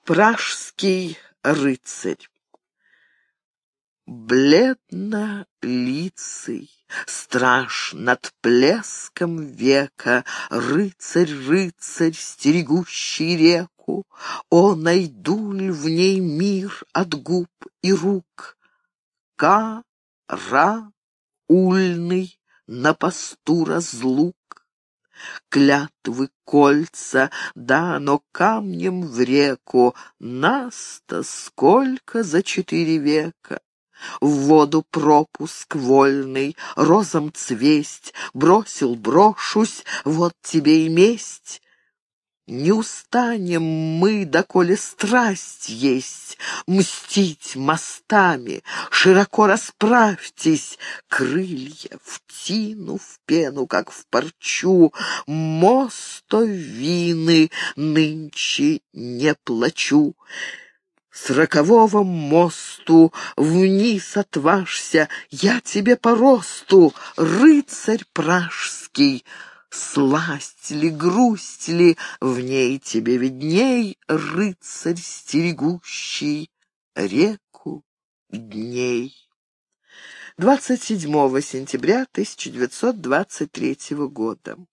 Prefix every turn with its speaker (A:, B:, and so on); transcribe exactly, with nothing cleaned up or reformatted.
A: Пражский рыцарь. Бледно-лицый страж над плеском века, рыцарь, рыцарь, стерегущий реку, о, найду ль в ней мир от губ и рук? Караульный на посту разлук. Клятвы кольца, да, но камнем в реку, нас-то сколько за четыре века. В воду пропуск вольный, розам цвесть, бросил, брошусь, вот тебе и месть. Не устанем мы, доколе страсть есть, мстить мостами, широко расправьтесь, крылья в тину, в пену, как в парчу, мостовины нынче не плачу. С рокового мосту вниз отважься, я тебе по росту, рыцарь пражский. Сласть ли, грусть ли, в ней тебе видней, рыцарь, стерегущий реку дней. двадцать седьмого сентября тысяча девятьсот двадцать третьего года.